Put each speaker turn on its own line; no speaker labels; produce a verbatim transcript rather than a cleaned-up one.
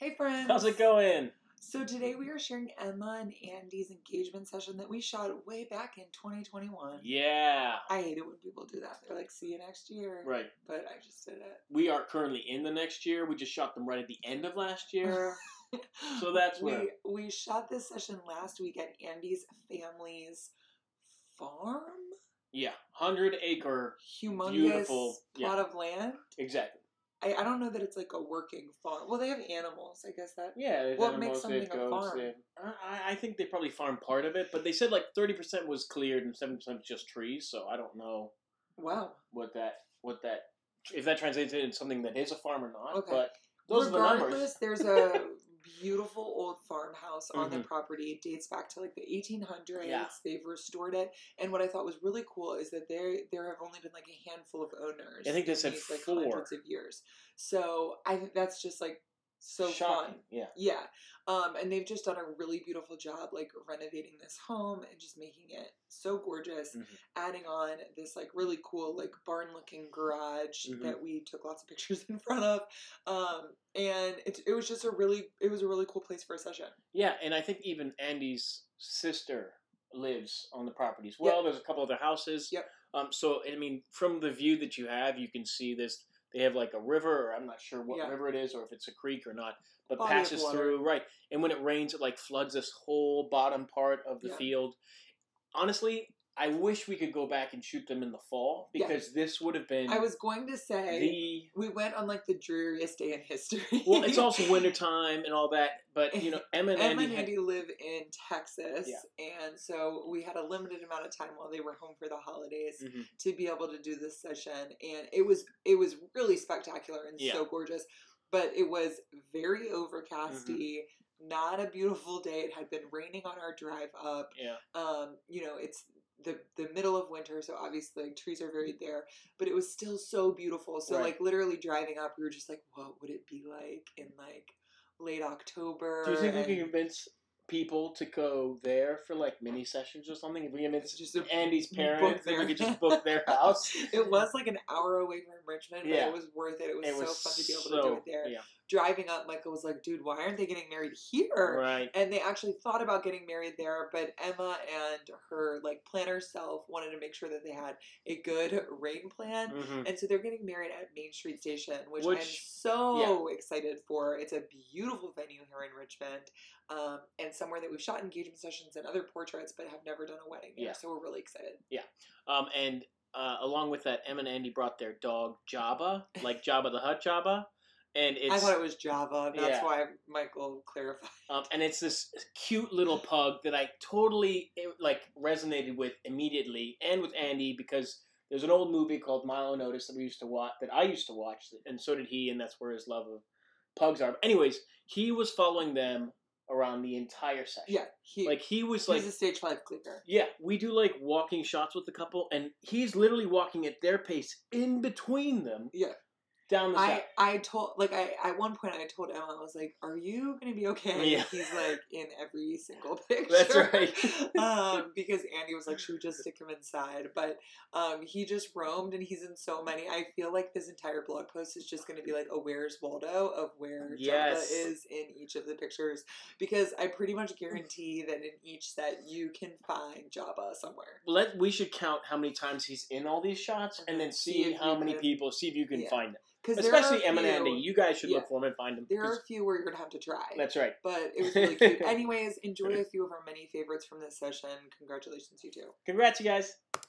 Hey friends!
How's it going?
So today we are sharing Emma and Andy's engagement session that we shot way back in twenty twenty-one.
Yeah.
I hate it when people do that. They're like, see you next year.
Right.
But I just did it.
We are currently in the next year. We just shot them right at the end of last year. So that's where...
We, we shot this session last week at Andy's family's farm?
Yeah. one hundred acre,
humongous
beautiful
plot
yeah.
of land.
Exactly.
I, I don't know that it's like a working farm. Well, they have animals. I guess that.
Yeah.
What makes something a farm?
They, I, I think they probably farm part of it, but they said like thirty percent was cleared and seven percent was just trees. So I don't know.
Wow.
What that what that if that translates into something that is a farm or not.
Okay.
But those
Regardless,
are the numbers.
There's a beautiful old farmhouse on
mm-hmm.
the property. It dates back to like the eighteen hundreds.
Yeah.
They've restored it, and what I thought was really cool is that there there have only been like a handful of owners.
I think they said
these, like,
four
hundreds of years. So I think that's just like so
shocking.
fun.
Yeah,
yeah. Um, and they've just done a really beautiful job, like renovating this home and just making it so gorgeous.
Mm-hmm.
Adding on this like really cool like barn-looking garage
mm-hmm.
that we took lots of pictures in front of. Um, and it it was just a really it was a really cool place for a session.
Yeah, and I think even Andy's sister lives on the property as well. Yep. There's a couple other houses.
Yep.
Um. So I mean, from the view that you have, you can see this. They have like a river, or I'm not sure what
yeah.
river it is, or if it's a creek or not, but
Body
passes through, right. And when it rains, it like floods this whole bottom part of the yeah. field. Honestly, I wish we could go back and shoot them in the fall, because yeah. this would have been...
I was going to say,
the,
we went on like the dreariest day in history.
Well, it's also wintertime and all that, but you know, Emma and
Emma
Andy...
and Andy
had,
live in Texas,
yeah.
and so we had a limited amount of time while they were home for the holidays
mm-hmm.
to be able to do this session, and it was it was really spectacular and yeah. so gorgeous, but it was very overcasty, mm-hmm. not a beautiful day. It had been raining on our drive up.
Yeah.
Um, you know, it's the the middle of winter, so obviously like trees are very there, but it was still so beautiful. So right. like literally driving up, we were just like, what would it be like in like late October?
Do you think
and...
we can convince people to go there for like mini sessions or something? If we convince just Andy's parents, then we could just book their house.
It was like an hour away from Richmond, but
yeah.
it was worth it. It was, it was so fun to be able
so,
to do it there.
Yeah.
Driving up, Michael was like, dude, why aren't they getting married here?
Right.
And they actually thought about getting married there, but Emma and her like planner self wanted to make sure that they had a good rain plan.
Mm-hmm.
And so they're getting married at Main Street Station, which, which I'm so yeah. excited for. It's a beautiful venue here in Richmond, um, and somewhere that we've shot engagement sessions and other portraits, but have never done a wedding there. Yeah. So we're really excited.
Yeah. Um, and uh, along with that, Emma and Andy brought their dog Jabba, like Jabba the Hutt Jabba. And it's,
I thought it was Java. That's
yeah.
why Michael clarified.
Um, and it's this cute little pug that I totally like resonated with immediately, and with Andy, because there's an old movie called Milo Notice that we used to watch, that I used to watch, and so did he, and that's where his love of pugs are. But anyways, he was following them around the entire session.
Yeah, he,
like he was
he's
like
a stage five clicker.
Yeah, we do like walking shots with the couple, and he's literally walking at their pace in between them.
Yeah.
Down the
I,
side.
I told, like, I at one point I told Emma, I was like, are you going to be okay?
Yeah.
He's, like, in every single picture.
That's right.
um, because Andy was like, should we just stick him inside? But um, he just roamed, and he's in so many. I feel like this entire blog post is just going to be, like, a Where's Waldo of where
yes.
Jabba is in each of the pictures. Because I pretty much guarantee that in each set, you can find Jabba somewhere.
Let We should count how many times he's in all these shots, and then see, see how many can, people, see if you can yeah. find him. Especially Emma and Andy. You guys should yeah, look for them and find them.
There are a few where you're going to have to try.
That's right.
But it was really cute. Anyways, enjoy a few of our many favorites from this session. Congratulations, you two.
Congrats, you guys.